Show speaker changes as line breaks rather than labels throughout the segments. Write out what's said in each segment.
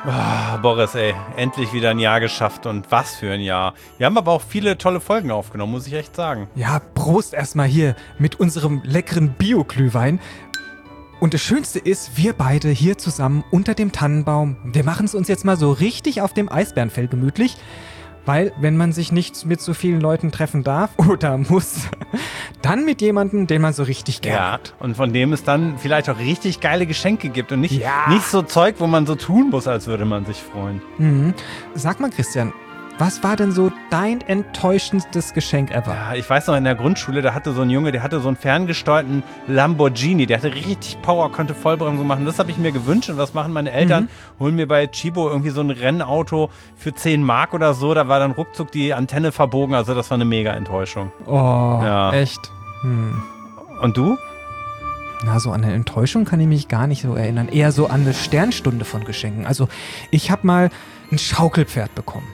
Boris, ey, endlich wieder ein Jahr geschafft und was für ein Jahr. Wir haben aber auch viele tolle Folgen aufgenommen, muss ich echt sagen.
Ja, Prost erstmal hier mit unserem leckeren Bio-Glühwein. Und das Schönste ist, wir beide hier zusammen unter dem Tannenbaum. Wir machen es uns jetzt mal so richtig auf dem Eisbärenfell gemütlich. Weil, wenn man sich nicht mit so vielen Leuten treffen darf oder muss, dann mit jemandem, den man so richtig gerne hat.
Und von dem es dann vielleicht auch richtig geile Geschenke gibt und nicht so Zeug, wo man so tun muss, als würde man sich freuen.
Mhm. Sag mal, Christian, was war denn so dein enttäuschendstes Geschenk ever?
Ja, ich weiß noch, in der Grundschule, da hatte so ein Junge, der hatte so einen ferngesteuerten Lamborghini, der hatte richtig Power, konnte Vollbremsung machen. Das habe ich mir gewünscht und was machen meine Eltern? Holen mir bei Chibo irgendwie so ein Rennauto für 10 Mark oder so, da war dann ruckzuck die Antenne verbogen, also das war eine mega Enttäuschung.
Oh, ja. Echt?
Und du?
Na, so an eine Enttäuschung kann ich mich gar nicht so erinnern. Eher so an eine Sternstunde von Geschenken. Also, ich habe mal ein Schaukelpferd bekommen.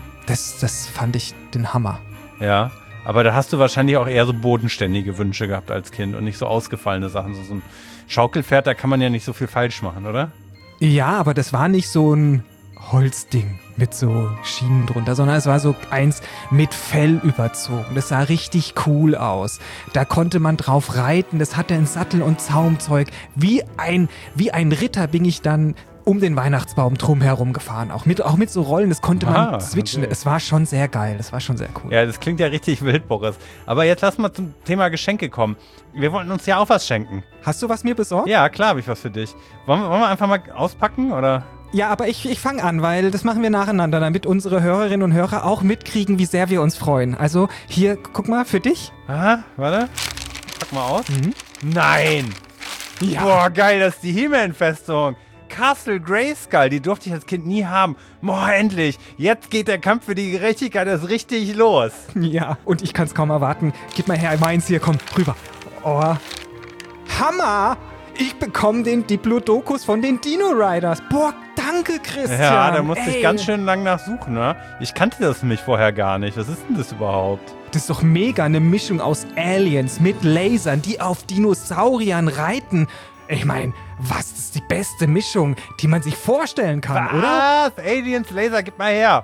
Das fand ich den Hammer.
Ja, aber da hast du wahrscheinlich auch eher so bodenständige Wünsche gehabt als Kind und nicht so ausgefallene Sachen. So ein Schaukelpferd, da kann man ja nicht so viel falsch machen, oder?
Ja, aber das war nicht so ein Holzding mit so Schienen drunter, sondern es war so eins mit Fell überzogen. Das sah richtig cool aus. Da konnte man drauf reiten, das hatte einen Sattel und Zaumzeug. Wie ein Ritter bin ich dann um den Weihnachtsbaum drumherum gefahren. Auch mit so Rollen, das konnte man switchen. Okay. Es war schon sehr geil, das war schon sehr cool.
Ja, das klingt ja richtig wild, Boris. Aber jetzt lass mal zum Thema Geschenke kommen. Wir wollten uns ja auch was schenken.
Hast du was mir besorgt?
Ja, klar habe ich was für dich. Wollen wir einfach mal auspacken, oder?
Ja, aber ich fange an, weil das machen wir nacheinander, damit unsere Hörerinnen und Hörer auch mitkriegen, wie sehr wir uns freuen. Also hier, guck mal, für dich.
Aha, warte. Pack mal aus. Nein! Ja. Boah, geil, das ist die He-Man-Festung. Castle Grayskull, die durfte ich als Kind nie haben. Boah, endlich. Jetzt geht der Kampf für die Gerechtigkeit erst richtig los.
Ja, und ich kann es kaum erwarten. Gib mal her, meins hier, komm, rüber. Oh, Hammer! Ich bekomme den Diplodocus von den Dino Riders. Boah, danke, Christian.
Ja, da musste ich ganz schön lang nachsuchen, ne? Ich kannte das nämlich vorher gar nicht. Was ist denn das überhaupt?
Das ist doch mega, eine Mischung aus Aliens mit Lasern, die auf Dinosauriern reiten. Ich meine, was ist die beste Mischung, die man sich vorstellen kann, oder?
Was? Aliens, Laser, gib mal her.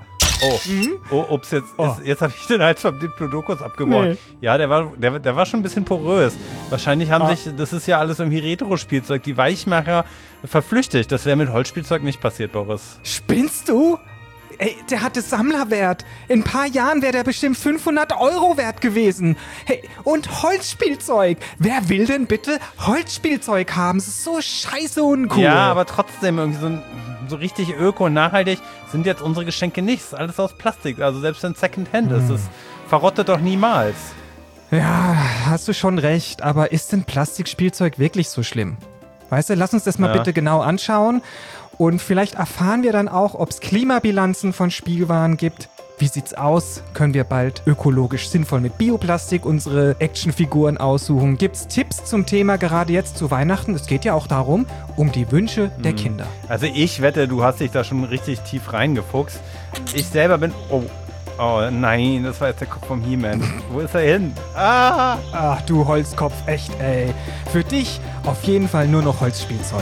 Oh, ups, jetzt habe ich den Hals vom Diplodocus abgebaut. Nee. Ja, der war schon ein bisschen porös. Wahrscheinlich haben sich, das ist ja alles irgendwie Retro-Spielzeug, die Weichmacher verflüchtigt. Das wäre mit Holzspielzeug nicht passiert, Boris.
Spinnst du? Ey, der hatte Sammlerwert. In ein paar Jahren wäre der bestimmt 500 € wert gewesen. Hey, und Holzspielzeug. Wer will denn bitte Holzspielzeug haben? Das ist so scheiße uncool.
Ja, aber trotzdem irgendwie so richtig öko und nachhaltig sind jetzt unsere Geschenke nicht. Das ist alles aus Plastik. Also selbst wenn es Secondhand ist, das verrottet doch niemals.
Ja, hast du schon recht. Aber ist denn Plastikspielzeug wirklich so schlimm? Weißt du, lass uns das mal bitte genau anschauen. Und vielleicht erfahren wir dann auch, ob es Klimabilanzen von Spielwaren gibt. Wie sieht's aus? Können wir bald ökologisch sinnvoll mit Bioplastik unsere Actionfiguren aussuchen? Gibt's Tipps zum Thema gerade jetzt zu Weihnachten? Es geht ja auch darum, um die Wünsche der Kinder.
Also ich wette, du hast dich da schon richtig tief reingefuchst. Ich selber bin... Oh nein, das war jetzt der Kopf vom He-Man. Wo ist er hin?
Ah! Ach du Holzkopf, echt ey. Für dich auf jeden Fall nur noch Holzspielzeug.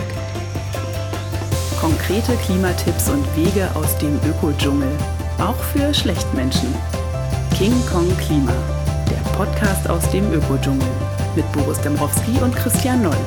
Konkrete Klimatipps und Wege aus dem Ökodschungel. Auch für Schlechtmenschen. King Kong Klima. Der Podcast aus dem Ökodschungel. Mit Boris Dembrowski und Christian Noll.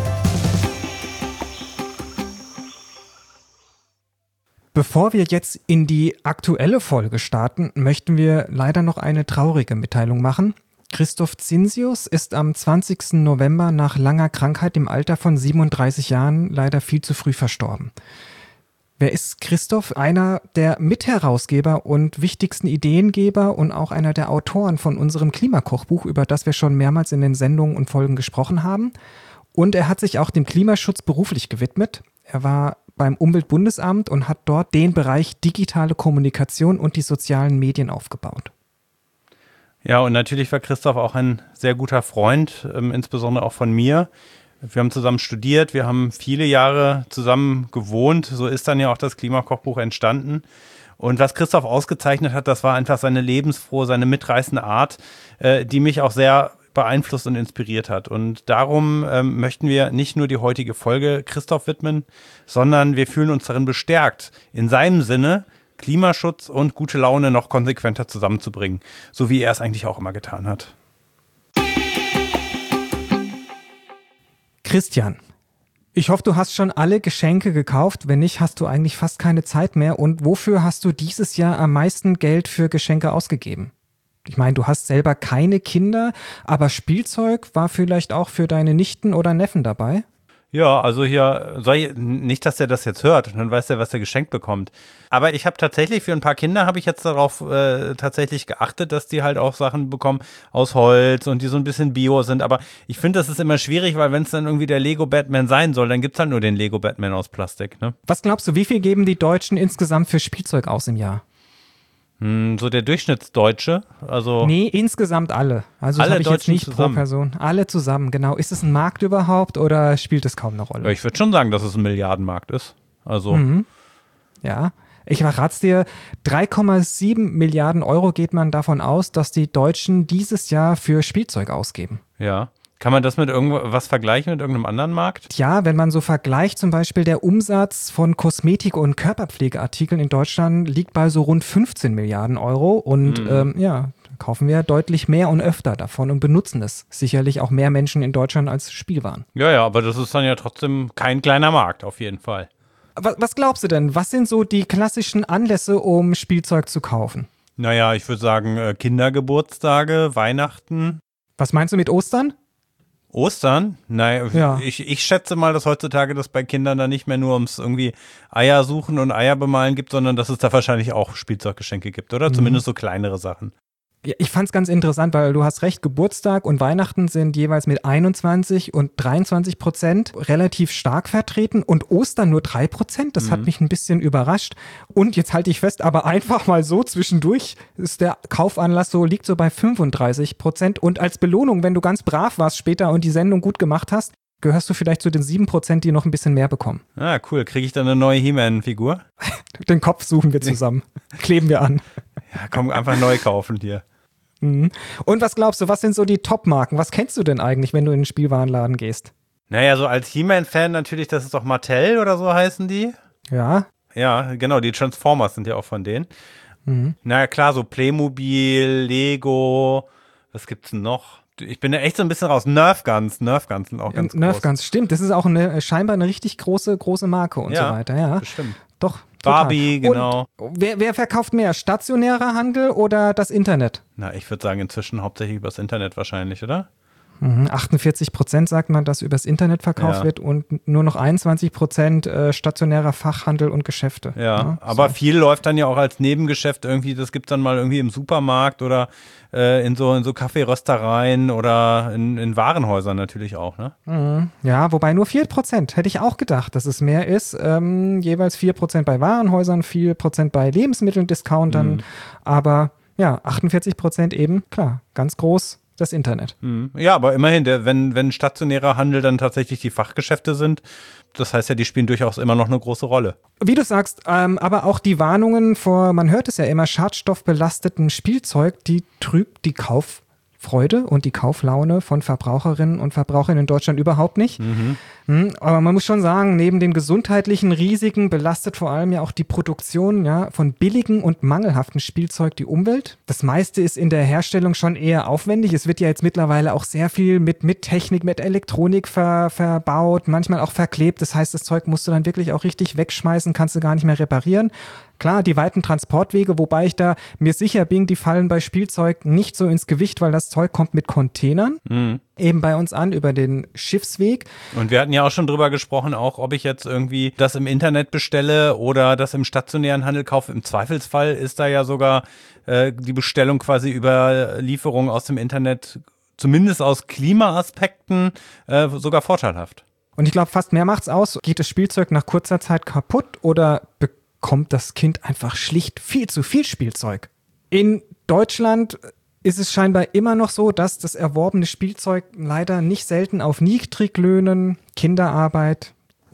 Bevor wir jetzt in die aktuelle Folge starten, möchten wir leider noch eine traurige Mitteilung machen. Christoph Zinsius ist am 20. November nach langer Krankheit im Alter von 37 Jahren leider viel zu früh verstorben. Wer ist Christoph? Einer der Mitherausgeber und wichtigsten Ideengeber und auch einer der Autoren von unserem Klimakochbuch, über das wir schon mehrmals in den Sendungen und Folgen gesprochen haben. Und er hat sich auch dem Klimaschutz beruflich gewidmet. Er war beim Umweltbundesamt und hat dort den Bereich digitale Kommunikation und die sozialen Medien aufgebaut.
Ja, und natürlich war Christoph auch ein sehr guter Freund, insbesondere auch von mir. Wir haben zusammen studiert, wir haben viele Jahre zusammen gewohnt. So ist dann ja auch das Klimakochbuch entstanden. Und was Christoph ausgezeichnet hat, das war einfach seine lebensfrohe, seine mitreißende Art, die mich auch sehr beeinflusst und inspiriert hat. Und darum möchten wir nicht nur die heutige Folge Christoph widmen, sondern wir fühlen uns darin bestärkt, in seinem Sinne Klimaschutz und gute Laune noch konsequenter zusammenzubringen, so wie er es eigentlich auch immer getan hat.
Christian, ich hoffe, du hast schon alle Geschenke gekauft. Wenn nicht, hast du eigentlich fast keine Zeit mehr. Und wofür hast du dieses Jahr am meisten Geld für Geschenke ausgegeben? Ich meine, du hast selber keine Kinder, aber Spielzeug war vielleicht auch für deine Nichten oder Neffen dabei?
Ja, also hier, nicht, dass er das jetzt hört, dann weiß er, was er geschenkt bekommt. Aber ich habe tatsächlich, für ein paar Kinder habe ich jetzt darauf tatsächlich geachtet, dass die halt auch Sachen bekommen aus Holz und die so ein bisschen Bio sind. Aber ich finde, das ist immer schwierig, weil wenn es dann irgendwie der Lego Batman sein soll, dann gibt's halt nur den Lego Batman aus Plastik, ne?
Was glaubst du, wie viel geben die Deutschen insgesamt für Spielzeug aus im Jahr?
So der Durchschnittsdeutsche, also...
Nee, insgesamt alle. Also das habe ich jetzt nicht pro Person. Alle zusammen, genau. Ist es ein Markt überhaupt oder spielt es kaum eine Rolle?
Ja, ich würde schon sagen, dass es ein Milliardenmarkt ist. Also...
Ja, ich verrat's dir, 3,7 Milliarden Euro geht man davon aus, dass die Deutschen dieses Jahr für Spielzeug ausgeben.
Ja. Kann man das mit irgendwas vergleichen mit irgendeinem anderen Markt?
Ja, wenn man so vergleicht, zum Beispiel der Umsatz von Kosmetik- und Körperpflegeartikeln in Deutschland liegt bei so rund 15 Milliarden Euro und kaufen wir deutlich mehr und öfter davon und benutzen es sicherlich auch mehr Menschen in Deutschland als Spielwaren.
Ja, aber das ist dann ja trotzdem kein kleiner Markt, auf jeden Fall.
Was glaubst du denn? Was sind so die klassischen Anlässe, um Spielzeug zu kaufen?
Naja, ich würde sagen Kindergeburtstage, Weihnachten.
Was meinst du mit Ostern?
Ostern? Nein, ja. Ich schätze mal, dass heutzutage das bei Kindern dann nicht mehr nur ums irgendwie Eier suchen und Eier bemalen gibt, sondern dass es da wahrscheinlich auch Spielzeuggeschenke gibt, oder? Zumindest so kleinere Sachen.
Ja, ich fand's ganz interessant, weil du hast recht, Geburtstag und Weihnachten sind jeweils mit 21 und 23% relativ stark vertreten und Ostern nur 3%. Das hat mich ein bisschen überrascht. Und jetzt halte ich fest, aber einfach mal so zwischendurch ist der Kaufanlass liegt so bei 35%. Und als Belohnung, wenn du ganz brav warst später und die Sendung gut gemacht hast, gehörst du vielleicht zu den 7%, die noch ein bisschen mehr bekommen.
Ah, cool. Kriege ich dann eine neue He-Man-Figur?
Den Kopf suchen wir zusammen. Kleben wir an.
Ja, komm, einfach neu kaufen hier.
Und was glaubst du, was sind so die Top-Marken? Was kennst du denn eigentlich, wenn du in den Spielwarenladen gehst?
Naja, so als He-Man-Fan natürlich, das ist doch Mattel oder so heißen die.
Ja.
Ja, genau, die Transformers sind ja auch von denen. Naja, klar, so Playmobil, Lego, was gibt's denn noch? Ich bin da echt so ein bisschen raus. Nerf Guns sind auch ganz groß.
Nerf Guns, stimmt. Das ist auch scheinbar eine richtig große Marke und so weiter. Ja,
bestimmt.
Doch.
Barbie, genau.
Und wer verkauft mehr? Stationärer Handel oder das Internet?
Na, ich würde sagen, inzwischen hauptsächlich übers Internet wahrscheinlich, oder?
48% sagt man, dass übers Internet verkauft wird und nur noch 21% stationärer Fachhandel und Geschäfte.
Ja, aber viel läuft dann ja auch als Nebengeschäft irgendwie, das gibt es dann mal irgendwie im Supermarkt oder in so Kaffeeröstereien oder in Warenhäusern natürlich auch, ne?
Ja, wobei nur 4%, hätte ich auch gedacht, dass es mehr ist. Jeweils 4% bei Warenhäusern, 4% bei Lebensmitteln, Discountern, aber ja, 48% eben, klar, ganz groß. Das Internet.
Ja, aber immerhin, wenn stationärer Handel dann tatsächlich die Fachgeschäfte sind, das heißt ja, die spielen durchaus immer noch eine große Rolle.
Wie du sagst, aber auch die Warnungen vor, man hört es ja immer, schadstoffbelastetem Spielzeug, die trübt die Kauffreude und die Kauflaune von Verbraucherinnen und Verbrauchern in Deutschland überhaupt nicht. Aber man muss schon sagen, neben den gesundheitlichen Risiken belastet vor allem ja auch die Produktion von billigem und mangelhaftem Spielzeug die Umwelt. Das meiste ist in der Herstellung schon eher aufwendig. Es wird ja jetzt mittlerweile auch sehr viel mit Technik, mit Elektronik verbaut, manchmal auch verklebt. Das heißt, das Zeug musst du dann wirklich auch richtig wegschmeißen, kannst du gar nicht mehr reparieren. Klar, die weiten Transportwege, wobei ich da mir sicher bin, die fallen bei Spielzeug nicht so ins Gewicht, weil das Zeug kommt mit Containern eben bei uns an über den Schiffsweg.
Und wir hatten ja auch schon drüber gesprochen, auch ob ich jetzt irgendwie das im Internet bestelle oder das im stationären Handel kaufe. Im Zweifelsfall ist da ja sogar die Bestellung quasi über Lieferung aus dem Internet, zumindest aus Klimaaspekten, sogar vorteilhaft.
Und ich glaube, fast mehr macht's aus. Geht das Spielzeug nach kurzer Zeit kaputt oder bekommt das Kind einfach schlicht viel zu viel Spielzeug? In Deutschland ist es scheinbar immer noch so, dass das erworbene Spielzeug leider nicht selten auf Niedriglöhnen, Kinderarbeit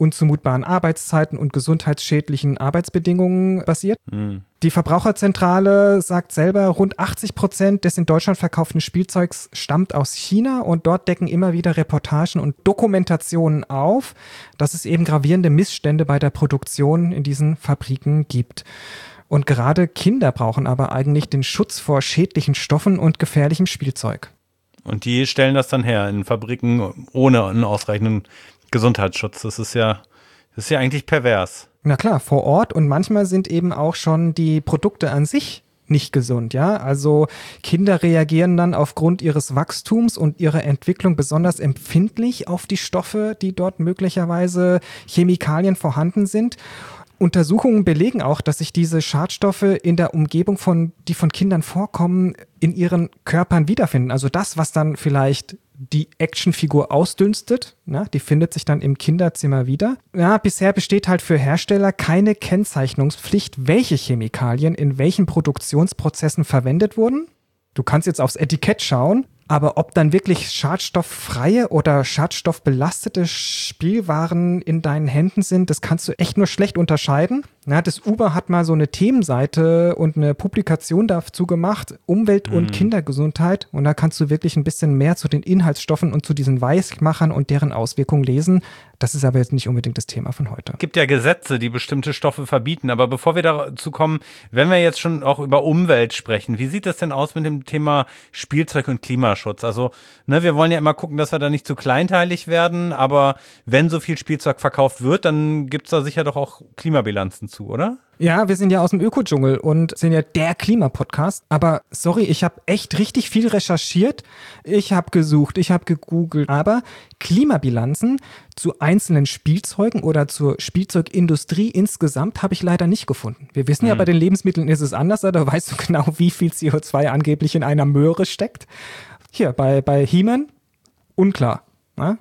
unzumutbaren Arbeitszeiten und gesundheitsschädlichen Arbeitsbedingungen basiert. Die Verbraucherzentrale sagt selber, rund 80% des in Deutschland verkauften Spielzeugs stammt aus China und dort decken immer wieder Reportagen und Dokumentationen auf, dass es eben gravierende Missstände bei der Produktion in diesen Fabriken gibt. Und gerade Kinder brauchen aber eigentlich den Schutz vor schädlichen Stoffen und gefährlichem Spielzeug.
Und die stellen das dann her in Fabriken ohne einen ausreichenden Gesundheitsschutz. Das ist ja eigentlich pervers.
Na klar, vor Ort, und manchmal sind eben auch schon die Produkte an sich nicht gesund, ja. Also Kinder reagieren dann aufgrund ihres Wachstums und ihrer Entwicklung besonders empfindlich auf die Stoffe, die dort möglicherweise Chemikalien vorhanden sind. Untersuchungen belegen auch, dass sich diese Schadstoffe in der Umgebung, die von Kindern vorkommen, in ihren Körpern wiederfinden. Also das, was dann vielleicht die Actionfigur ausdünstet, die findet sich dann im Kinderzimmer wieder. Ja, bisher besteht halt für Hersteller keine Kennzeichnungspflicht, welche Chemikalien in welchen Produktionsprozessen verwendet wurden. Du kannst jetzt aufs Etikett schauen, aber ob dann wirklich schadstofffreie oder schadstoffbelastete Spielwaren in deinen Händen sind, das kannst du echt nur schlecht unterscheiden. Ja, das Uber hat mal so eine Themenseite und eine Publikation dazu gemacht, Umwelt- und Kindergesundheit. Und da kannst du wirklich ein bisschen mehr zu den Inhaltsstoffen und zu diesen Weichmachern und deren Auswirkungen lesen. Das ist aber jetzt nicht unbedingt das Thema von heute.
Es gibt ja Gesetze, die bestimmte Stoffe verbieten. Aber bevor wir dazu kommen, wenn wir jetzt schon auch über Umwelt sprechen, wie sieht das denn aus mit dem Thema Spielzeug und Klimaschutz? Also, wir wollen ja immer gucken, dass wir da nicht zu kleinteilig werden. Aber wenn so viel Spielzeug verkauft wird, dann gibt es da sicher doch auch Klimabilanzen zu, oder?
Ja, wir sind ja aus dem Ökodschungel und sind ja der Klimapodcast. Aber sorry, ich habe echt richtig viel recherchiert. Ich habe gesucht, ich habe gegoogelt. Aber Klimabilanzen zu einzelnen Spielzeugen oder zur Spielzeugindustrie insgesamt habe ich leider nicht gefunden. Wir wissen ja, bei den Lebensmitteln ist es anders. Da weißt du genau, wie viel CO2 angeblich in einer Möhre steckt. Hier, bei He-Man, unklar. Ja?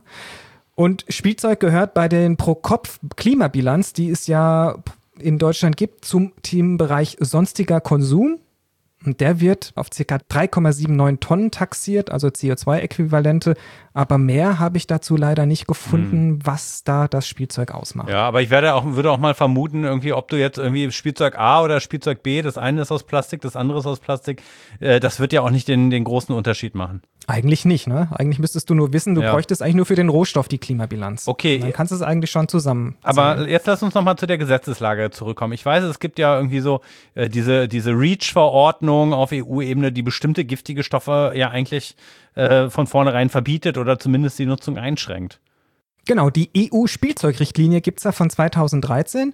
Und Spielzeug gehört bei den Pro-Kopf-Klimabilanz, die es ja in Deutschland gibt, zum Themenbereich sonstiger Konsum. Und der wird auf ca. 3,79 Tonnen taxiert, also CO2-Äquivalente. Aber mehr habe ich dazu leider nicht gefunden, was da das Spielzeug ausmacht.
Ja, aber ich würde auch mal vermuten, irgendwie, ob du jetzt irgendwie Spielzeug A oder Spielzeug B, das eine ist aus Plastik, das andere ist aus Plastik, das wird ja auch nicht den großen Unterschied machen.
Eigentlich nicht, ne? Eigentlich müsstest du nur wissen, du bräuchtest eigentlich nur für den Rohstoff die Klimabilanz.
Okay.
Und dann kannst du es eigentlich schon zusammen.
Aber jetzt lass uns nochmal zu der Gesetzeslage zurückkommen. Ich weiß, es gibt ja irgendwie so diese REACH-Verordnung auf EU-Ebene, die bestimmte giftige Stoffe ja eigentlich von vornherein verbietet oder zumindest die Nutzung einschränkt.
Genau, die EU-Spielzeugrichtlinie gibt es ja von 2013.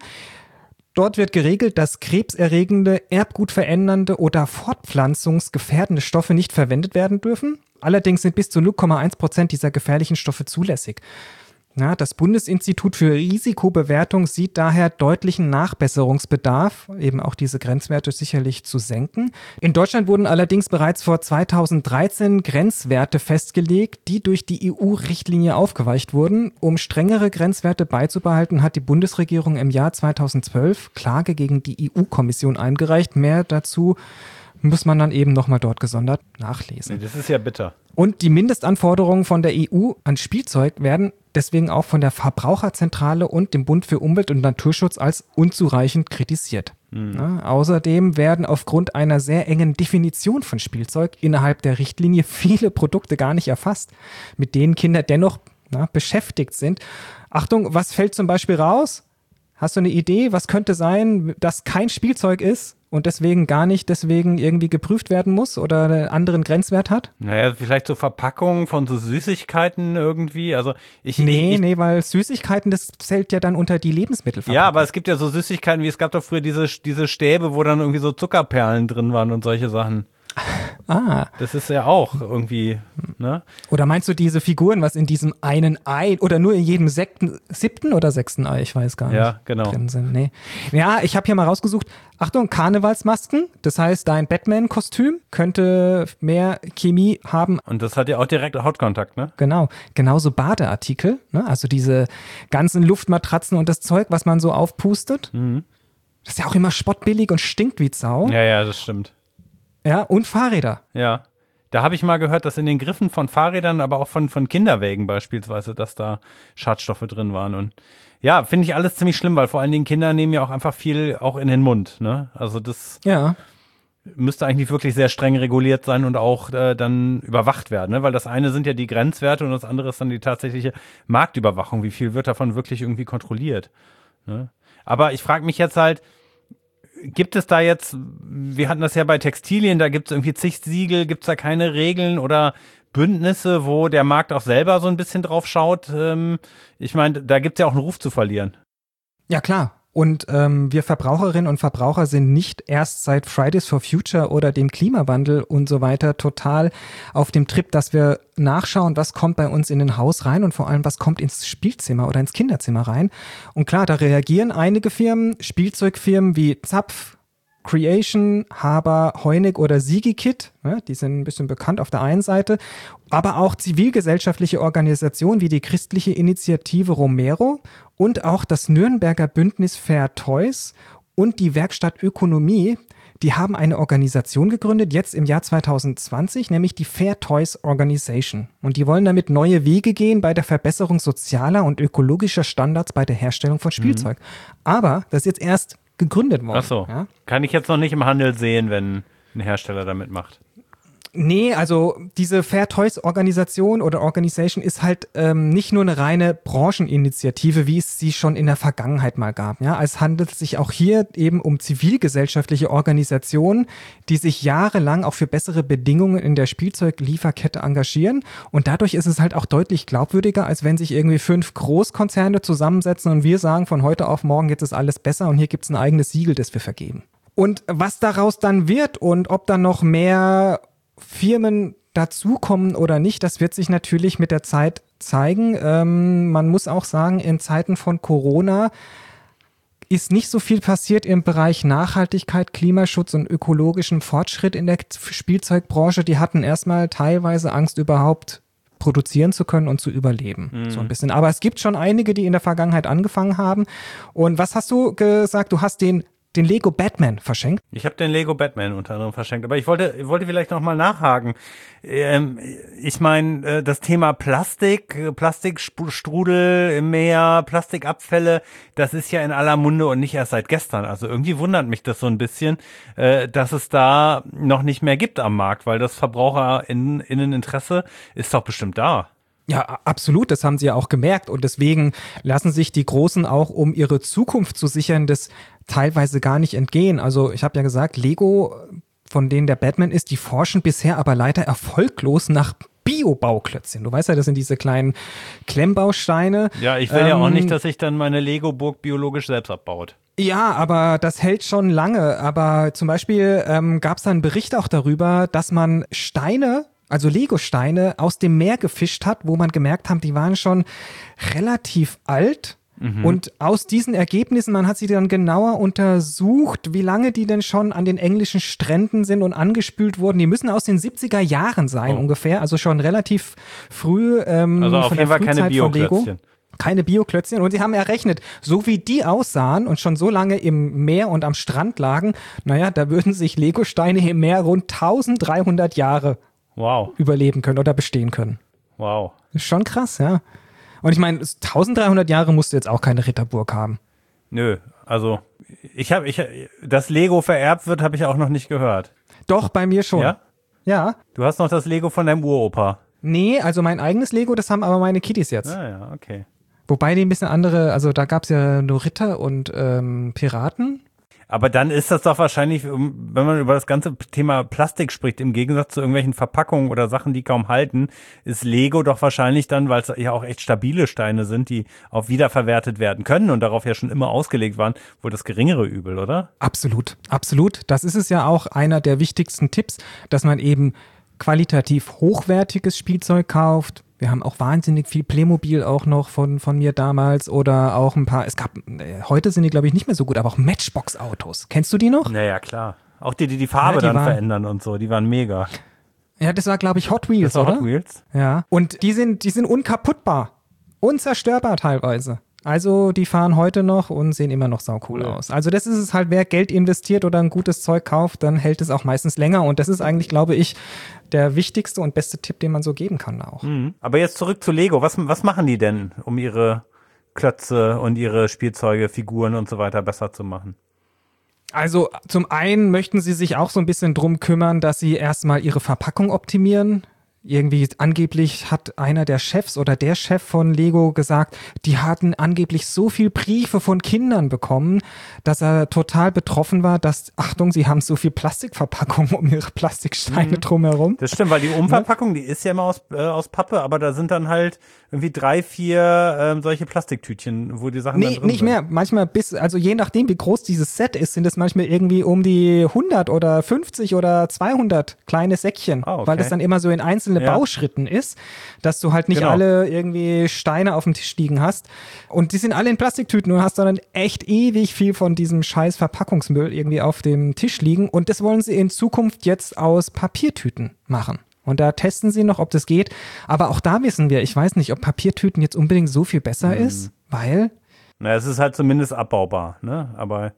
Dort wird geregelt, dass krebserregende, erbgutverändernde oder fortpflanzungsgefährdende Stoffe nicht verwendet werden dürfen. Allerdings sind bis zu 0,1% dieser gefährlichen Stoffe zulässig. Ja, das Bundesinstitut für Risikobewertung sieht daher deutlichen Nachbesserungsbedarf, eben auch diese Grenzwerte sicherlich zu senken. In Deutschland wurden allerdings bereits vor 2013 Grenzwerte festgelegt, die durch die EU-Richtlinie aufgeweicht wurden. Um strengere Grenzwerte beizubehalten, hat die Bundesregierung im Jahr 2012 Klage gegen die EU-Kommission eingereicht. Mehr dazu muss man dann eben nochmal dort gesondert nachlesen.
Das ist ja bitter.
Und die Mindestanforderungen von der EU an Spielzeug werden deswegen auch von der Verbraucherzentrale und dem Bund für Umwelt und Naturschutz als unzureichend kritisiert. Ja, außerdem werden aufgrund einer sehr engen Definition von Spielzeug innerhalb der Richtlinie viele Produkte gar nicht erfasst, mit denen Kinder dennoch beschäftigt sind. Achtung, was fällt zum Beispiel raus? Hast du eine Idee, was könnte sein, dass kein Spielzeug ist und deswegen irgendwie geprüft werden muss oder einen anderen Grenzwert hat?
Naja, vielleicht so Verpackungen von so Süßigkeiten irgendwie. Also
Nee, weil Süßigkeiten, das zählt ja dann unter die Lebensmittelverpackung.
Ja, aber es gibt ja so Süßigkeiten, wie es gab doch früher diese Stäbe, wo dann irgendwie so Zuckerperlen drin waren und solche Sachen.
Ah.
Das ist ja auch irgendwie, ne?
Oder meinst du diese Figuren, was in diesem einen Ei oder nur in jedem 7. oder 6. Ei, ich weiß gar nicht.
Ja, genau.
Drin sind. Nee. Ja, ich habe hier mal rausgesucht, Achtung, Karnevalsmasken, das heißt, dein Batman-Kostüm könnte mehr Chemie haben.
Und das hat ja auch direkt Hautkontakt, ne?
Genau, genauso Badeartikel, ne? Also diese ganzen Luftmatratzen und das Zeug, was man so aufpustet. Das ist ja auch immer spottbillig und stinkt wie Sau.
Ja, das stimmt.
Ja, und Fahrräder.
Ja, da habe ich mal gehört, dass in den Griffen von Fahrrädern, aber auch von Kinderwägen beispielsweise, dass da Schadstoffe drin waren. Und Ja, finde ich alles ziemlich schlimm, weil vor allen Dingen Kinder nehmen ja auch einfach viel auch in den Mund, ne? Also das müsste eigentlich wirklich sehr streng reguliert sein und auch dann überwacht werden, ne? Weil das eine sind ja die Grenzwerte und das andere ist dann die tatsächliche Marktüberwachung. Wie viel wird davon wirklich irgendwie kontrolliert, ne? Aber ich frage mich jetzt halt, gibt es da jetzt, wir hatten das ja bei Textilien, da gibt es irgendwie zig Siegel, gibt es da keine Regeln oder Bündnisse, wo der Markt auch selber so ein bisschen drauf schaut? Ich meine, da gibt es ja auch einen Ruf zu verlieren.
Ja, klar. Und wir Verbraucherinnen und Verbraucher sind nicht erst seit Fridays for Future oder dem Klimawandel und so weiter total auf dem Trip, dass wir nachschauen, was kommt bei uns in den Haus rein und vor allem, was kommt ins Spielzimmer oder ins Kinderzimmer rein. Und klar, da reagieren einige Firmen, Spielzeugfirmen wie Zapf, Creation, Haber, Heunig oder Sigi-Kit, ne, die sind ein bisschen bekannt auf der einen Seite, aber auch zivilgesellschaftliche Organisationen wie die christliche Initiative Romero und auch das Nürnberger Bündnis Fair Toys und die Werkstatt Ökonomie, die haben eine Organisation gegründet, jetzt im Jahr 2020, nämlich die Fair Toys Organization. Und die wollen damit neue Wege gehen bei der Verbesserung sozialer und ökologischer Standards bei der Herstellung von Spielzeug. Aber das ist jetzt erst gegründet worden.
Ach so.
Ja?
Kann ich jetzt noch nicht im Handel sehen, wenn ein Hersteller damit macht.
Nee, also diese Fair Toys Organisation oder Organisation ist halt nicht nur eine reine Brancheninitiative, wie es sie schon in der Vergangenheit mal gab. Ja, es handelt sich auch hier eben um zivilgesellschaftliche Organisationen, die sich jahrelang auch für bessere Bedingungen in der Spielzeuglieferkette engagieren. Und dadurch ist es halt auch deutlich glaubwürdiger, als wenn sich irgendwie 5 Großkonzerne zusammensetzen und wir sagen, von heute auf morgen jetzt ist alles besser und hier gibt es ein eigenes Siegel, das wir vergeben. Und was daraus dann wird und ob dann noch mehr Firmen dazukommen oder nicht, das wird sich natürlich mit der Zeit zeigen. Man muss auch sagen, in Zeiten von Corona ist nicht so viel passiert im Bereich Nachhaltigkeit, Klimaschutz und ökologischen Fortschritt in der Spielzeugbranche. Die hatten erstmal teilweise Angst, überhaupt produzieren zu können und zu überleben. So ein bisschen. Aber es gibt schon einige, die in der Vergangenheit angefangen haben. Und was hast du gesagt? Du hast den Lego Batman verschenkt?
Ich habe den Lego Batman unter anderem verschenkt, aber ich wollte vielleicht noch mal nachhaken. Ich meine, das Thema Plastikstrudel im Meer, Plastikabfälle, das ist ja in aller Munde und nicht erst seit gestern. Also irgendwie wundert mich das so ein bisschen, dass es da noch nicht mehr gibt am Markt, weil das Verbraucherinneninteresse ist doch bestimmt da.
Ja, absolut, das haben sie ja auch gemerkt und deswegen lassen sich die Großen auch, um ihre Zukunft zu sichern, das teilweise gar nicht entgehen. Also ich habe ja gesagt, Lego, von denen der Batman ist, die forschen bisher aber leider erfolglos nach Bio-Bauklötzchen. Du weißt ja, das sind diese kleinen Klemmbausteine.
Ja, ich will ja auch nicht, dass sich dann meine Lego-Burg biologisch selbst abbaut.
Ja, aber das hält schon lange. Aber zum Beispiel gab es da einen Bericht auch darüber, dass man Steine, also Lego-Steine aus dem Meer gefischt hat, wo man gemerkt hat, die waren schon relativ alt. Und aus diesen Ergebnissen, man hat sie dann genauer untersucht, wie lange die denn schon an den englischen Stränden sind und angespült wurden. Die müssen aus den 70er Jahren sein ungefähr, also schon relativ früh
also auf
von
jeden
der
Fall keine
Frühzeit von Lego.
Bioklötzchen.
Keine Bioklötzchen. Und sie haben errechnet, so wie die aussahen und schon so lange im Meer und am Strand lagen, naja, da würden sich Lego-Steine im Meer rund 1300 Jahre überleben können oder bestehen können.
Wow.
Das ist schon krass, ja. Und ich meine, 1300 Jahre musst du jetzt auch keine Ritterburg haben.
Nö, also dass Lego vererbt wird, habe ich auch noch nicht gehört.
Doch, bei mir schon.
Ja?
Ja.
Du hast noch das Lego von deinem Uropa.
Nee, also mein eigenes Lego, das haben aber meine Kiddies jetzt.
Ah ja, okay.
Wobei die ein bisschen andere, also da gab es ja nur Ritter und Piraten.
Aber dann ist das doch wahrscheinlich, wenn man über das ganze Thema Plastik spricht, im Gegensatz zu irgendwelchen Verpackungen oder Sachen, die kaum halten, ist Lego doch wahrscheinlich dann, weil es ja auch echt stabile Steine sind, die auch wiederverwertet werden können und darauf ja schon immer ausgelegt waren, wohl das geringere Übel, oder?
Absolut, absolut. Das ist es ja auch einer der wichtigsten Tipps, dass man eben qualitativ hochwertiges Spielzeug kauft. Wir haben auch wahnsinnig viel Playmobil auch noch von mir damals oder auch ein paar, heute sind die glaube ich nicht mehr so gut, aber auch Matchbox-Autos. Kennst du die noch?
Naja, klar. Auch die Farbe dann verändern und so, die waren mega.
Ja, das war glaube ich Hot Wheels,
das war
oder?
Hot Wheels?
Ja, und die sind unkaputtbar, unzerstörbar teilweise. Also die fahren heute noch und sehen immer noch saucool aus. Also das ist es halt, wer Geld investiert oder ein gutes Zeug kauft, dann hält es auch meistens länger. Und das ist eigentlich, glaube ich, der wichtigste und beste Tipp, den man so geben kann auch.
Aber jetzt zurück zu Lego. Was machen die denn, um ihre Klötze und ihre Spielzeuge, Figuren und so weiter besser zu machen?
Also zum einen möchten sie sich auch so ein bisschen drum kümmern, dass sie erstmal ihre Verpackung optimieren. Irgendwie angeblich hat einer der Chefs oder der Chef von Lego gesagt, die hatten angeblich so viel Briefe von Kindern bekommen, dass er total betroffen war, dass, Achtung, sie haben so viel Plastikverpackung um ihre Plastiksteine drumherum.
Das stimmt, weil die Umverpackung, die ist ja immer aus Pappe, aber da sind dann halt irgendwie 3, 4 solche Plastiktütchen, wo die Sachen dann drin
nicht
sind.
mehr. Manchmal also je nachdem, wie groß dieses Set ist, sind es manchmal irgendwie um die 100 oder 50 oder 200 kleine Säckchen,
okay.
weil das dann immer so in einzelne Bauschritten ist, dass du halt nicht alle irgendwie Steine auf dem Tisch liegen hast. Und die sind alle in Plastiktüten und hast dann echt ewig viel von diesem scheiß Verpackungsmüll irgendwie auf dem Tisch liegen. Und das wollen sie in Zukunft jetzt aus Papiertüten machen. Und da testen sie noch, ob das geht. Aber auch da wissen wir, ich weiß nicht, ob Papiertüten jetzt unbedingt so viel besser ist, weil...
Na, es ist halt zumindest abbaubar, ne? Aber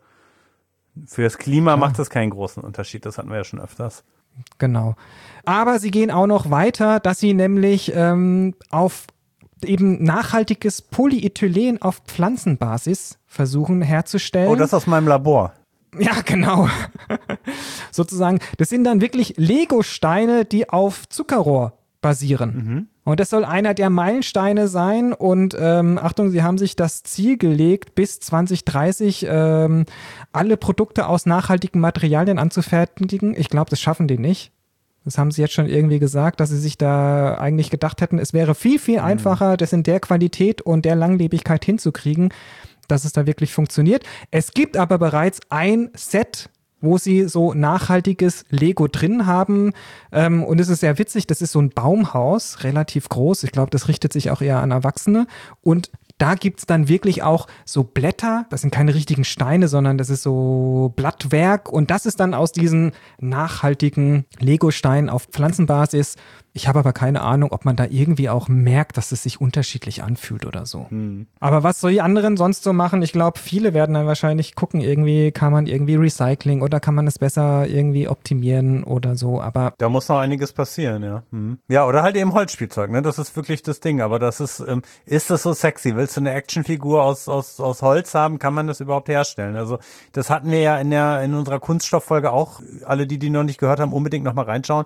für das Klima macht das keinen großen Unterschied. Das hatten wir ja schon öfters.
Genau. Aber sie gehen auch noch weiter, dass sie nämlich auf eben nachhaltiges Polyethylen auf Pflanzenbasis versuchen herzustellen.
Oh, das aus meinem Labor.
Ja, genau. Sozusagen, das sind dann wirklich Lego-Steine, die auf Zuckerrohr basieren. Mhm. Und das soll einer der Meilensteine sein. Und Achtung, sie haben sich das Ziel gelegt, bis 2030 alle Produkte aus nachhaltigen Materialien anzufertigen. Ich glaube, das schaffen die nicht. Das haben sie jetzt schon irgendwie gesagt, dass sie sich da eigentlich gedacht hätten, es wäre viel, viel einfacher, das in der Qualität und der Langlebigkeit hinzukriegen, dass es da wirklich funktioniert. Es gibt aber bereits ein Set, wo sie so nachhaltiges Lego drin haben. Und es ist sehr witzig, das ist so ein Baumhaus, relativ groß. Ich glaube, das richtet sich auch eher an Erwachsene. Und da gibt's dann wirklich auch so Blätter. Das sind keine richtigen Steine, sondern das ist so Blattwerk. Und das ist dann aus diesen nachhaltigen Lego-Steinen auf Pflanzenbasis. Ich habe aber keine Ahnung, ob man da irgendwie auch merkt, dass es sich unterschiedlich anfühlt oder so. Aber was soll die anderen sonst so machen? Ich glaube, viele werden dann wahrscheinlich gucken, irgendwie kann man irgendwie Recycling oder kann man es besser irgendwie optimieren oder so. Aber
da muss noch einiges passieren, ja. Ja, oder halt eben Holzspielzeug, ne? Das ist wirklich das Ding. Aber das ist das so sexy? Willst du eine Actionfigur aus Holz haben? Kann man das überhaupt herstellen? Also das hatten wir ja in unserer Kunststofffolge auch. Alle, die noch nicht gehört haben, unbedingt noch mal reinschauen.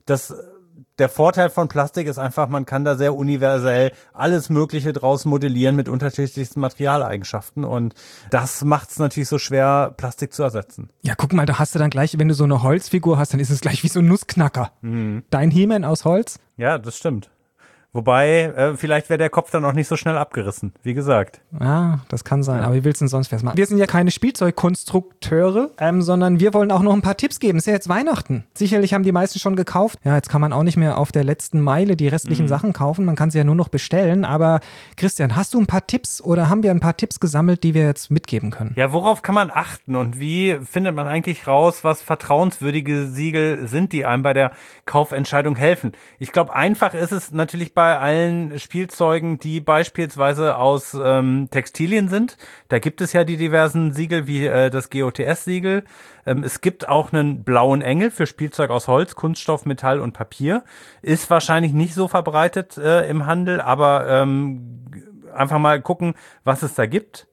Der Vorteil von Plastik ist einfach, man kann da sehr universell alles Mögliche draus modellieren mit unterschiedlichsten Materialeigenschaften und das macht es natürlich so schwer, Plastik zu ersetzen.
Ja, guck mal, da hast du dann gleich, wenn du so eine Holzfigur hast, dann ist es gleich wie so ein Nussknacker. Dein He-Man aus Holz?
Ja, das stimmt. Wobei, vielleicht wäre der Kopf dann auch nicht so schnell abgerissen, wie gesagt.
Ja, das kann sein, aber wie willst du denn sonst was machen? Wir sind ja keine Spielzeugkonstrukteure, sondern wir wollen auch noch ein paar Tipps geben. Es ist ja jetzt Weihnachten. Sicherlich haben die meisten schon gekauft. Ja, jetzt kann man auch nicht mehr auf der letzten Meile die restlichen Sachen kaufen. Man kann sie ja nur noch bestellen. Aber Christian, hast du ein paar Tipps oder haben wir ein paar Tipps gesammelt, die wir jetzt mitgeben können?
Ja, worauf kann man achten und wie findet man eigentlich raus, was vertrauenswürdige Siegel sind, die einem bei der Kaufentscheidung helfen? Ich glaube, einfach ist es natürlich bei allen Spielzeugen, die beispielsweise aus Textilien sind. Da gibt es ja die diversen Siegel wie das GOTS-Siegel. Es gibt auch einen blauen Engel für Spielzeug aus Holz, Kunststoff, Metall und Papier. Ist wahrscheinlich nicht so verbreitet im Handel, aber einfach mal gucken, was es da gibt.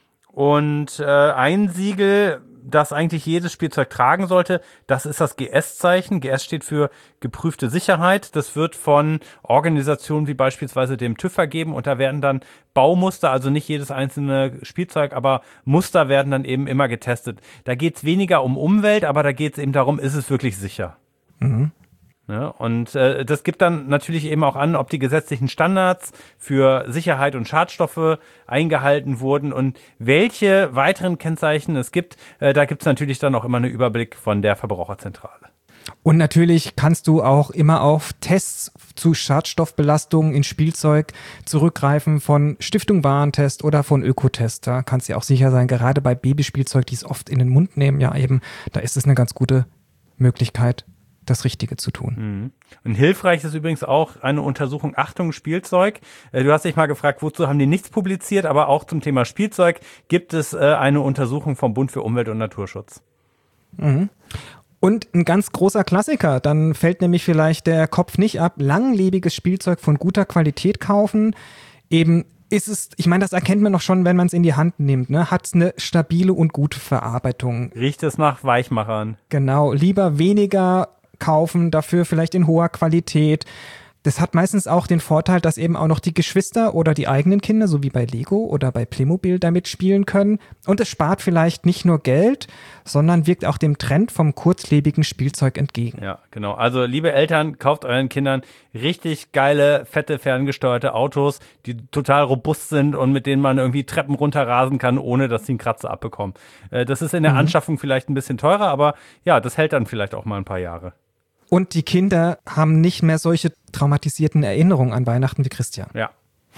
Und ein Siegel, das eigentlich jedes Spielzeug tragen sollte, das ist das GS-Zeichen. GS steht für geprüfte Sicherheit. Das wird von Organisationen wie beispielsweise dem TÜV vergeben und da werden dann Baumuster, also nicht jedes einzelne Spielzeug, aber Muster werden dann eben immer getestet. Da geht es weniger um Umwelt, aber da geht es eben darum, ist es wirklich sicher? Ja, und das gibt dann natürlich eben auch an, ob die gesetzlichen Standards für Sicherheit und Schadstoffe eingehalten wurden und welche weiteren Kennzeichen es gibt. Da gibt es natürlich dann auch immer einen Überblick von der Verbraucherzentrale.
Und natürlich kannst du auch immer auf Tests zu Schadstoffbelastungen in Spielzeug zurückgreifen von Stiftung Warentest oder von Ökotest. Da kannst du ja auch sicher sein, gerade bei Babyspielzeug, die es oft in den Mund nehmen, ja eben, da ist es eine ganz gute Möglichkeit, das Richtige zu tun.
Und hilfreich ist übrigens auch eine Untersuchung Achtung Spielzeug. Du hast dich mal gefragt, wozu haben die nichts publiziert, aber auch zum Thema Spielzeug gibt es eine Untersuchung vom Bund für Umwelt und Naturschutz.
Und ein ganz großer Klassiker, dann fällt nämlich vielleicht der Kopf nicht ab, langlebiges Spielzeug von guter Qualität kaufen, eben ich meine, das erkennt man doch schon, wenn man es in die Hand nimmt, ne? Hat es eine stabile und gute Verarbeitung.
Riecht es nach Weichmachern?
Genau, lieber weniger kaufen, dafür vielleicht in hoher Qualität. Das hat meistens auch den Vorteil, dass eben auch noch die Geschwister oder die eigenen Kinder, so wie bei Lego oder bei Playmobil, damit spielen können. Und es spart vielleicht nicht nur Geld, sondern wirkt auch dem Trend vom kurzlebigen Spielzeug entgegen.
Ja, genau. Also, liebe Eltern, kauft euren Kindern richtig geile, fette, ferngesteuerte Autos, die total robust sind und mit denen man irgendwie Treppen runterrasen kann, ohne dass sie einen Kratzer abbekommen. Das ist in der Anschaffung vielleicht ein bisschen teurer, aber ja, das hält dann vielleicht auch mal ein paar Jahre.
Und die Kinder haben nicht mehr solche traumatisierten Erinnerungen an Weihnachten wie Christian.
Ja.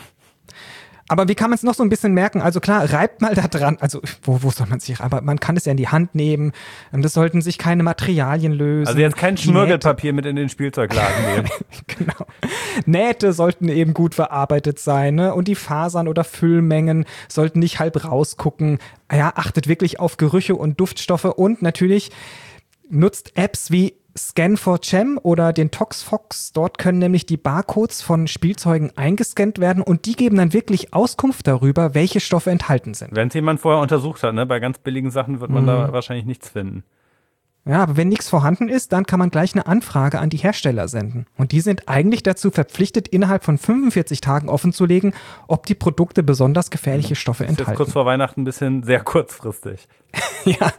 Aber wie kann man es noch so ein bisschen merken? Also klar, reibt mal da dran. Also wo soll man sich, aber man kann es ja in die Hand nehmen. Das sollten sich keine Materialien lösen.
Also jetzt kein Schmirgelpapier mit in den Spielzeugladen nehmen.
Genau. Nähte sollten eben gut verarbeitet sein, ne? Und die Fasern oder Füllmengen sollten nicht halb rausgucken. Ja, achtet wirklich auf Gerüche und Duftstoffe und natürlich nutzt Apps wie Scan4Chem oder den ToxFox. Dort können nämlich die Barcodes von Spielzeugen eingescannt werden und die geben dann wirklich Auskunft darüber, welche Stoffe enthalten sind.
Wenn es jemand vorher untersucht hat, ne? Bei ganz billigen Sachen wird man da wahrscheinlich nichts finden.
Ja, aber wenn nichts vorhanden ist, dann kann man gleich eine Anfrage an die Hersteller senden. Und die sind eigentlich dazu verpflichtet, innerhalb von 45 Tagen offenzulegen, ob die Produkte besonders gefährliche Stoffe enthalten.
Das ist jetzt kurz vor Weihnachten ein bisschen sehr kurzfristig.
Ja.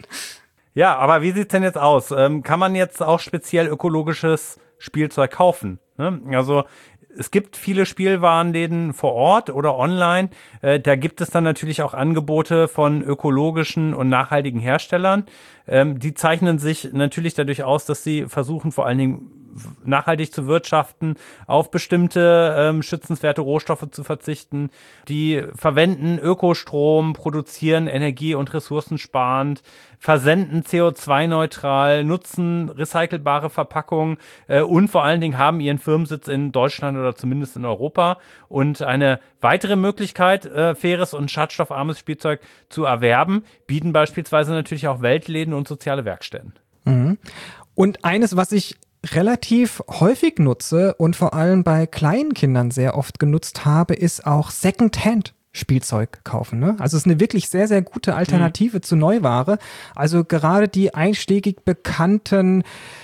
Ja, aber wie sieht's denn jetzt aus? Kann man jetzt auch speziell ökologisches Spielzeug kaufen? Ne? Also es gibt viele Spielwarenläden vor Ort oder online. Da gibt es dann natürlich auch Angebote von ökologischen und nachhaltigen Herstellern. Die zeichnen sich natürlich dadurch aus, dass sie versuchen, vor allen Dingen nachhaltig zu wirtschaften, auf bestimmte schützenswerte Rohstoffe zu verzichten. Die verwenden Ökostrom, produzieren energie- und ressourcensparend, versenden CO2-neutral, nutzen recycelbare Verpackungen und vor allen Dingen haben ihren Firmensitz in Deutschland oder zumindest in Europa. Und eine weitere Möglichkeit, faires und schadstoffarmes Spielzeug zu erwerben, bieten beispielsweise natürlich auch Weltläden und soziale Werkstätten.
Mhm. Und eines, was ich relativ häufig nutze und vor allem bei kleinen Kindern sehr oft genutzt habe, ist auch Secondhand-Spielzeug kaufen. Ne? Also es ist eine wirklich sehr, sehr gute Alternative zu Neuware. Also gerade die einschlägig bekannten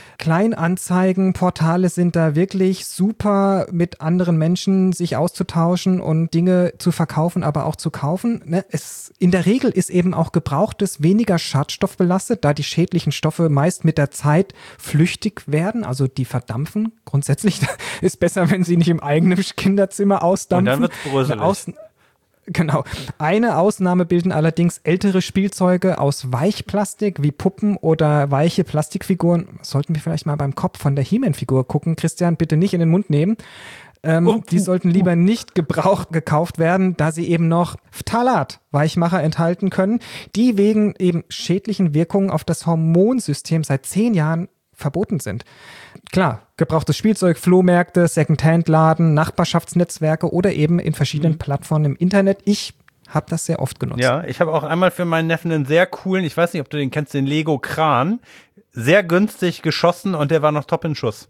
Kleinanzeigenportale sind da wirklich super, mit anderen Menschen sich auszutauschen und Dinge zu verkaufen, aber auch zu kaufen. Ne? In der Regel ist eben auch Gebrauchtes weniger schadstoffbelastet, da die schädlichen Stoffe meist mit der Zeit flüchtig werden, also die verdampfen. Grundsätzlich ist besser, wenn sie nicht im eigenen Kinderzimmer ausdampfen.
Und dann wird's bröselig.
Genau. Eine Ausnahme bilden allerdings ältere Spielzeuge aus Weichplastik wie Puppen oder weiche Plastikfiguren. Sollten wir vielleicht mal beim Kopf von der He-Man-Figur gucken. Christian, bitte nicht in den Mund nehmen. Die sollten lieber nicht gebraucht gekauft werden, da sie eben noch Phthalat-Weichmacher enthalten können, die wegen eben schädlichen Wirkungen auf das Hormonsystem seit 10 Jahren verboten sind. Klar, gebrauchtes Spielzeug, Flohmärkte, Secondhand-Laden, Nachbarschaftsnetzwerke oder eben in verschiedenen Plattformen im Internet. Ich habe das sehr oft genutzt.
Ja, ich habe auch einmal für meinen Neffen einen sehr coolen, ich weiß nicht, ob du den kennst, den Lego Kran, sehr günstig geschossen und der war noch top in Schuss.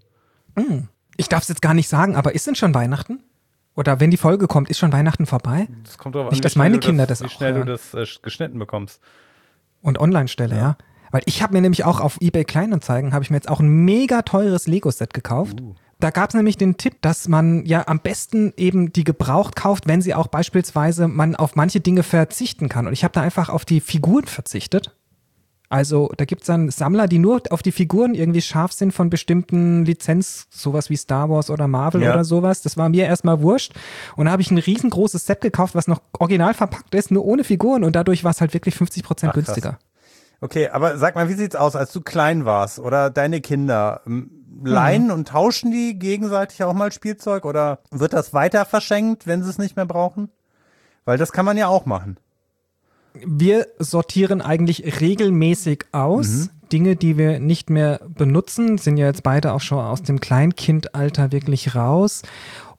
Ich darf es jetzt gar nicht sagen, aber ist denn schon Weihnachten? Oder wenn die Folge kommt, ist schon Weihnachten vorbei?
Das kommt drauf an,
nicht, dass meine Kinder das auch
wie schnell du das geschnitten bekommst.
Und online stelle, ja. Weil ich habe mir nämlich auch auf eBay Kleinanzeigen, habe ich mir jetzt auch ein mega teures Lego-Set gekauft. Da gab es nämlich den Tipp, dass man ja am besten eben die gebraucht kauft, wenn sie auch beispielsweise man auf manche Dinge verzichten kann. Und ich habe da einfach auf die Figuren verzichtet. Also da gibt es dann Sammler, die nur auf die Figuren irgendwie scharf sind von bestimmten Lizenz, sowas wie Star Wars oder Marvel oder sowas. Das war mir erstmal wurscht. Und da habe ich ein riesengroßes Set gekauft, was noch original verpackt ist, nur ohne Figuren. Und dadurch war es halt wirklich 50% günstiger.
Okay, aber sag mal, wie sieht's aus, als du klein warst oder deine Kinder? Leihen und tauschen die gegenseitig auch mal Spielzeug oder wird das weiter verschenkt, wenn sie es nicht mehr brauchen? Weil das kann man ja auch machen.
Wir sortieren eigentlich regelmäßig aus. Dinge, die wir nicht mehr benutzen, sind ja jetzt beide auch schon aus dem Kleinkindalter wirklich raus.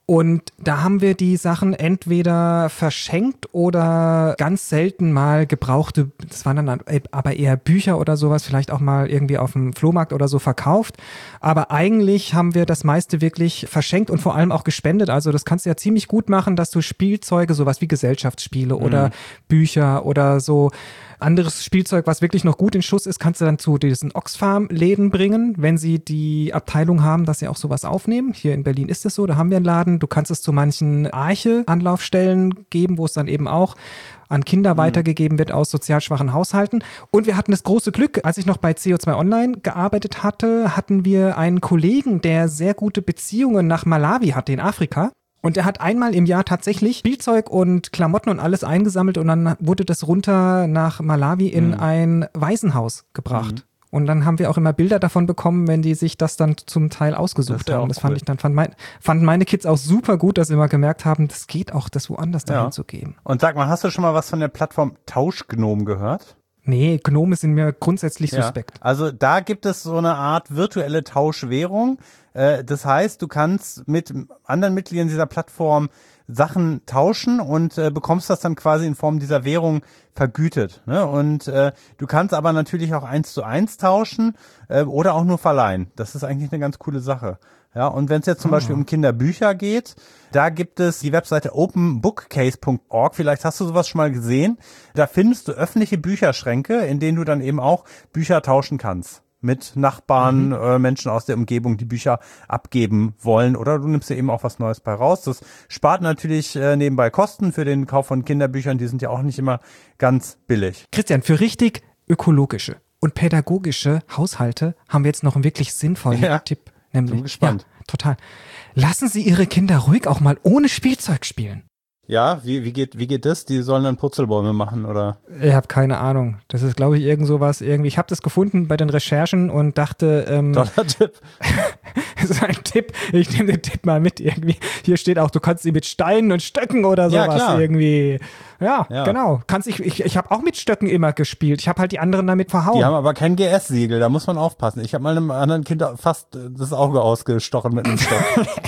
Und da haben wir die Sachen entweder verschenkt oder ganz selten mal gebrauchte, das waren dann aber eher Bücher oder sowas, vielleicht auch mal irgendwie auf dem Flohmarkt oder so verkauft. Aber eigentlich haben wir das meiste wirklich verschenkt und vor allem auch gespendet. Also das kannst du ja ziemlich gut machen, dass du Spielzeuge, sowas wie Gesellschaftsspiele oder Bücher oder so anderes Spielzeug, was wirklich noch gut in Schuss ist, kannst du dann zu diesen Oxfam-Läden bringen, wenn sie die Abteilung haben, dass sie auch sowas aufnehmen. Hier in Berlin ist es so, da haben wir einen Laden. Du kannst es zu manchen Arche-Anlaufstellen geben, wo es dann eben auch an Kinder weitergegeben wird aus sozial schwachen Haushalten. Und wir hatten das große Glück, als ich noch bei CO2 Online gearbeitet hatte, hatten wir einen Kollegen, der sehr gute Beziehungen nach Malawi hatte in Afrika. Und er hat einmal im Jahr tatsächlich Spielzeug und Klamotten und alles eingesammelt und dann wurde das runter nach Malawi in ein Waisenhaus gebracht. Und dann haben wir auch immer Bilder davon bekommen, wenn die sich das dann zum Teil ausgesucht haben. Das fand ich dann, fanden meine Kids auch super gut, dass sie immer gemerkt haben, das geht auch, das woanders dahin zu geben.
Und sag mal, hast du schon mal was von der Plattform Tauschgnom gehört?
Nee, Gnome sind mir grundsätzlich suspekt.
Also da gibt es so eine Art virtuelle Tauschwährung. Das heißt, du kannst mit anderen Mitgliedern dieser Plattform Sachen tauschen und bekommst das dann quasi in Form dieser Währung vergütet. Ne? Und du kannst aber natürlich auch 1:1 tauschen oder auch nur verleihen. Das ist eigentlich eine ganz coole Sache. Ja, und wenn es jetzt zum Beispiel um Kinderbücher geht, da gibt es die Webseite openbookcase.org. Vielleicht hast du sowas schon mal gesehen. Da findest du öffentliche Bücherschränke, in denen du dann eben auch Bücher tauschen kannst. Mit Nachbarn, Menschen aus der Umgebung, die Bücher abgeben wollen. Oder du nimmst dir eben auch was Neues bei raus. Das spart natürlich nebenbei Kosten für den Kauf von Kinderbüchern. Die sind ja auch nicht immer ganz billig.
Christian, für richtig ökologische und pädagogische Haushalte haben wir jetzt noch einen wirklich sinnvollen Tipp. Nämlich,
bin gespannt.
Ja, total. Lassen Sie Ihre Kinder ruhig auch mal ohne Spielzeug spielen.
Ja, wie geht das? Die sollen dann Purzelbäume machen, oder?
Ich habe keine Ahnung. Das ist, glaube ich, irgend sowas irgendwie. Ich habe das gefunden bei den Recherchen und dachte,
toller Tipp.
Das ist ein Tipp. Ich nehme den Tipp mal mit irgendwie. Hier steht auch, du kannst sie mit Steinen und Stöcken oder sowas irgendwie. Ja, genau. Ich habe auch mit Stöcken immer gespielt. Ich habe halt die anderen damit verhauen.
Die haben aber kein GS-Siegel, da muss man aufpassen. Ich habe mal einem anderen Kind fast das Auge ausgestochen mit einem Stock.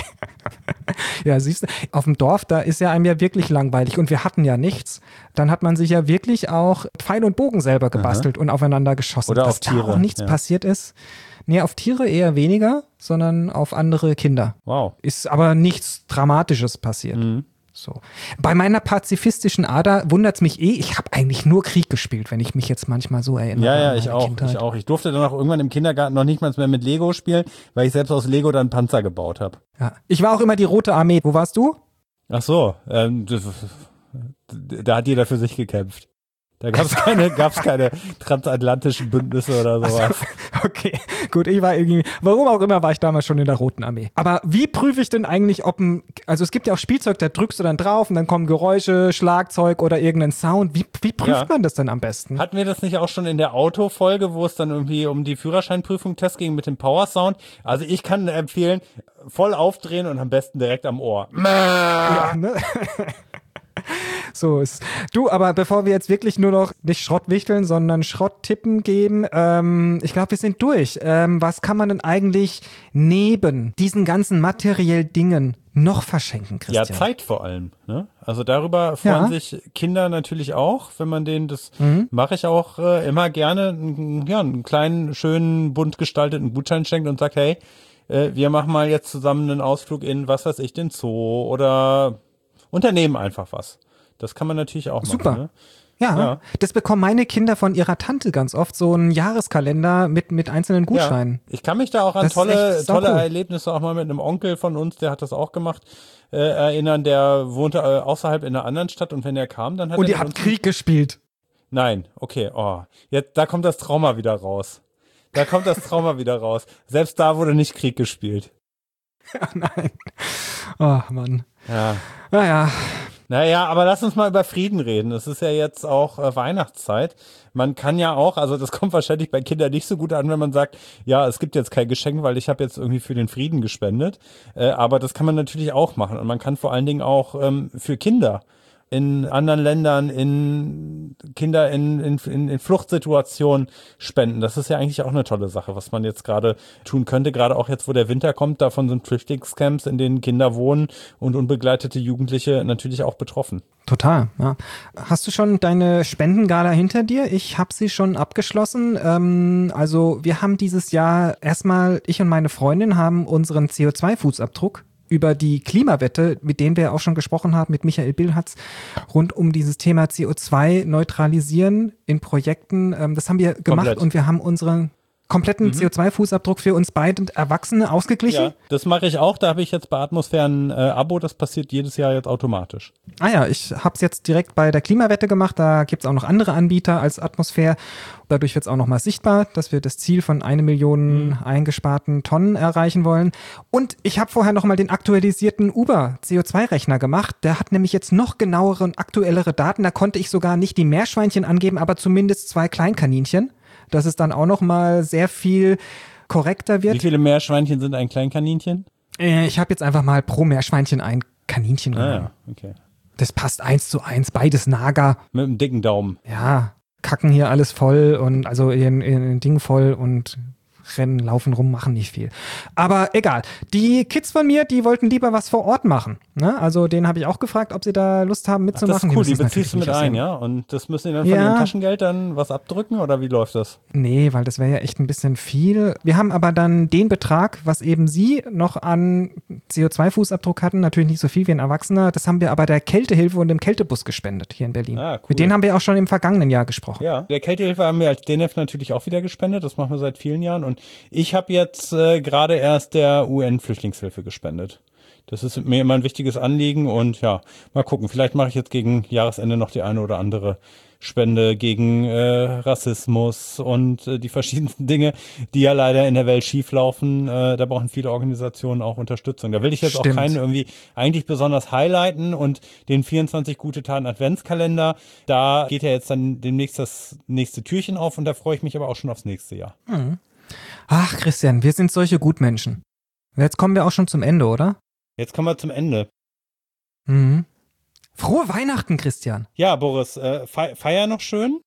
Ja, siehst du, auf dem Dorf, da ist ja einem ja wirklich langweilig und wir hatten ja nichts. Dann hat man sich ja wirklich auch Pfeil und Bogen selber gebastelt und aufeinander geschossen.
Oder
dass
auf Tiere.
Da auch nichts passiert ist. Nee, auf Tiere eher weniger, sondern auf andere Kinder.
Wow.
Ist aber nichts Dramatisches passiert. So. Bei meiner pazifistischen Ader wundert's mich ich habe eigentlich nur Krieg gespielt, wenn ich mich jetzt manchmal so erinnere.
Ja, ich auch. Ich durfte dann auch irgendwann im Kindergarten noch nicht mal mehr mit Lego spielen, weil ich selbst aus Lego dann Panzer gebaut habe.
Ja. Ich war auch immer die Rote Armee. Wo warst du?
Ach so, da hat jeder für sich gekämpft. Da gab's keine transatlantischen Bündnisse oder sowas.
Also, okay, gut, warum auch immer war ich damals schon in der Roten Armee. Aber wie prüfe ich denn eigentlich, also es gibt ja auch Spielzeug, da drückst du dann drauf und dann kommen Geräusche, Schlagzeug oder irgendein Sound. Wie prüft man das denn am besten?
Hatten wir das nicht auch schon in der Autofolge, wo es dann irgendwie um die Führerscheinprüfung Test ging mit dem Power Sound? Also ich kann empfehlen, voll aufdrehen und am besten direkt am Ohr.
Ja, ne? So ist. Du, aber bevor wir jetzt wirklich nur noch nicht Schrott wichteln, sondern Schrotttippen geben, ich glaube, wir sind durch. Was kann man denn eigentlich neben diesen ganzen materiellen Dingen noch verschenken, Christian?
Ja, Zeit vor allem. Ne? Also darüber freuen sich Kinder natürlich auch, wenn man denen das mache ich auch immer gerne, einen kleinen, schönen, bunt gestalteten Gutschein schenkt und sagt, hey, wir machen mal jetzt zusammen einen Ausflug in, was weiß ich, den Zoo oder unternehmen einfach was. Das kann man natürlich auch machen.
Super.
Ne?
Ja, das bekommen meine Kinder von ihrer Tante ganz oft, so einen Jahreskalender mit einzelnen Gutscheinen.
Ja. Ich kann mich da auch an tolle Erlebnisse auch mal mit einem Onkel von uns, der hat das auch gemacht, erinnern, der wohnte außerhalb in einer anderen Stadt und wenn er kam, dann hat
und ihr habt Krieg gespielt.
Nein, okay, jetzt, da kommt das Trauma wieder raus. Selbst da wurde nicht Krieg gespielt.
Ja, nein. Oh, Mann.
Ja.
Naja,
aber lass uns mal über Frieden reden. Es ist ja jetzt auch Weihnachtszeit. Man kann ja auch, also das kommt wahrscheinlich bei Kindern nicht so gut an, wenn man sagt, ja, es gibt jetzt kein Geschenk, weil ich habe jetzt irgendwie für den Frieden gespendet. Aber das kann man natürlich auch machen. Und man kann vor allen Dingen auch für Kinder in anderen Ländern, in Kinder in Fluchtsituationen spenden. Das ist ja eigentlich auch eine tolle Sache, was man jetzt gerade tun könnte. Gerade auch jetzt, wo der Winter kommt, davon sind Flüchtlingscamps, in denen Kinder wohnen und unbegleitete Jugendliche natürlich auch betroffen.
Total, ja. Hast du schon deine Spendengala hinter dir? Ich habe sie schon abgeschlossen. Also wir haben dieses Jahr erstmal, ich und meine Freundin haben unseren CO2-Fußabdruck über die Klimawette, mit denen wir auch schon gesprochen haben, mit Michael Billhatz, rund um dieses Thema CO2 neutralisieren in Projekten. Das haben wir gemacht komplett. Und wir haben unseren kompletten CO2-Fußabdruck für uns beide Erwachsene ausgeglichen.
Ja, das mache ich auch. Da habe ich jetzt bei Atmosphären Abo. Das passiert jedes Jahr jetzt automatisch.
Ah ja, ich habe es jetzt direkt bei der Klimawette gemacht. Da gibt es auch noch andere Anbieter als Atmosphäre. Dadurch wird es auch nochmal sichtbar, dass wir das Ziel von 1 Million eingesparten Tonnen erreichen wollen. Und ich habe vorher nochmal den aktualisierten Uber-CO2-Rechner gemacht. Der hat nämlich jetzt noch genauere und aktuellere Daten. Da konnte ich sogar nicht die Meerschweinchen angeben, aber zumindest 2 Kleinkaninchen. Dass es dann auch noch mal sehr viel korrekter wird.
Wie viele Meerschweinchen sind ein Kleinkaninchen?
Ich habe jetzt einfach mal pro Meerschweinchen ein Kaninchen genommen.
Ah, ja, okay.
Das passt 1:1, beides Nager.
Mit einem dicken Daumen.
Ja, kacken hier alles voll und also in Ding voll und rennen, laufen rum, machen nicht viel. Aber egal. Die Kids von mir, die wollten lieber was vor Ort machen. Ne? Also denen habe ich auch gefragt, ob sie da Lust haben mitzumachen.
Ach, das ist cool, die beziehst du mit ein, ja? Und das müssen die dann von ihrem Taschengeld dann was abdrücken oder wie läuft das?
Nee, weil das wäre ja echt ein bisschen viel. Wir haben aber dann den Betrag, was eben sie noch an CO2-Fußabdruck hatten, natürlich nicht so viel wie ein Erwachsener, das haben wir aber der Kältehilfe und dem Kältebus gespendet hier in Berlin. Ah, cool. Mit denen haben wir auch schon im vergangenen Jahr gesprochen.
Ja, der Kältehilfe haben wir als DNF natürlich auch wieder gespendet. Das machen wir seit vielen Jahren. Und ich habe jetzt gerade erst der UN-Flüchtlingshilfe gespendet. Das ist mir immer ein wichtiges Anliegen und ja, mal gucken. Vielleicht mache ich jetzt gegen Jahresende noch die eine oder andere Spende gegen Rassismus und die verschiedensten Dinge, die ja leider in der Welt schieflaufen. Da brauchen viele Organisationen auch Unterstützung. Da will ich jetzt auch keinen irgendwie eigentlich besonders highlighten und den 24 gute Taten Adventskalender, da geht ja jetzt dann demnächst das nächste Türchen auf und da freue ich mich aber auch schon aufs nächste Jahr.
Ach Christian, wir sind solche Gutmenschen. Jetzt kommen wir auch schon zum Ende, oder?
Jetzt kommen wir zum Ende.
Frohe Weihnachten, Christian.
Ja, Boris, feier noch schön.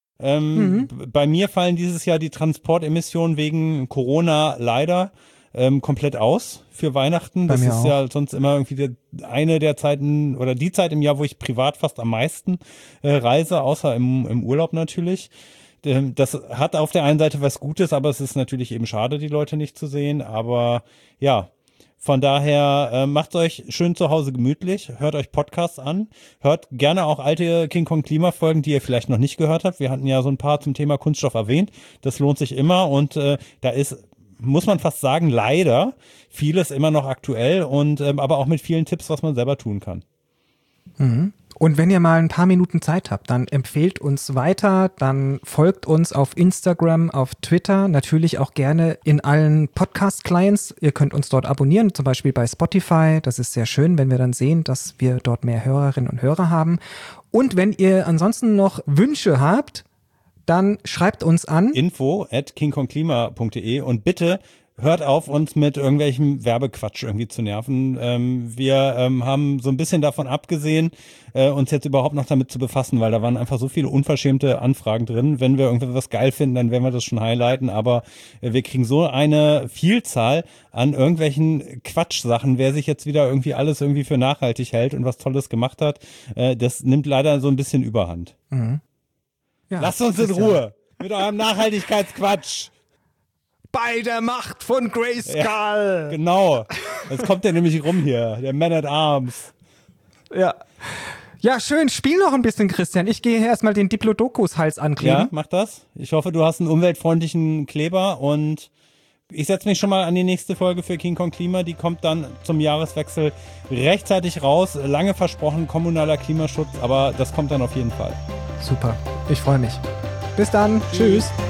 Bei mir fallen dieses Jahr die Transportemissionen wegen Corona leider komplett aus für Weihnachten. Das ist ja sonst immer irgendwie eine der Zeiten oder die Zeit im Jahr, wo ich privat fast am meisten reise, außer im Urlaub natürlich. Das hat auf der einen Seite was Gutes, aber es ist natürlich eben schade, die Leute nicht zu sehen. Aber ja, von daher macht euch schön zu Hause gemütlich, hört euch Podcasts an, hört gerne auch alte King Kong Klimafolgen, die ihr vielleicht noch nicht gehört habt. Wir hatten ja so ein paar zum Thema Kunststoff erwähnt. Das lohnt sich immer und da ist, muss man fast sagen, leider vieles immer noch aktuell und aber auch mit vielen Tipps, was man selber tun kann.
Und wenn ihr mal ein paar Minuten Zeit habt, dann empfehlt uns weiter, dann folgt uns auf Instagram, auf Twitter, natürlich auch gerne in allen Podcast-Clients. Ihr könnt uns dort abonnieren, zum Beispiel bei Spotify. Das ist sehr schön, wenn wir dann sehen, dass wir dort mehr Hörerinnen und Hörer haben. Und wenn ihr ansonsten noch Wünsche habt, dann schreibt uns an
info@kingkongklima.de und bitte hört auf, uns mit irgendwelchem Werbequatsch irgendwie zu nerven. Wir haben so ein bisschen davon abgesehen, uns jetzt überhaupt noch damit zu befassen, weil da waren einfach so viele unverschämte Anfragen drin. Wenn wir irgendwas geil finden, dann werden wir das schon highlighten, aber wir kriegen so eine Vielzahl an irgendwelchen Quatschsachen, wer sich jetzt wieder irgendwie alles irgendwie für nachhaltig hält und was Tolles gemacht hat, das nimmt leider so ein bisschen Überhand. Ja, lasst uns in Ruhe mit eurem Nachhaltigkeitsquatsch.
Bei der Macht von Grayskull.
Ja, genau. Jetzt kommt der nämlich rum hier, der Man at Arms.
Ja. Ja, schön. Spiel noch ein bisschen, Christian. Ich gehe erstmal den Diplodocus-Hals ankleben.
Ja, mach das. Ich hoffe, du hast einen umweltfreundlichen Kleber und ich setze mich schon mal an die nächste Folge für King Kong Klima. Die kommt dann zum Jahreswechsel rechtzeitig raus. Lange versprochen, kommunaler Klimaschutz, aber das kommt dann auf jeden Fall.
Super. Ich freue mich. Bis dann. Tschüss.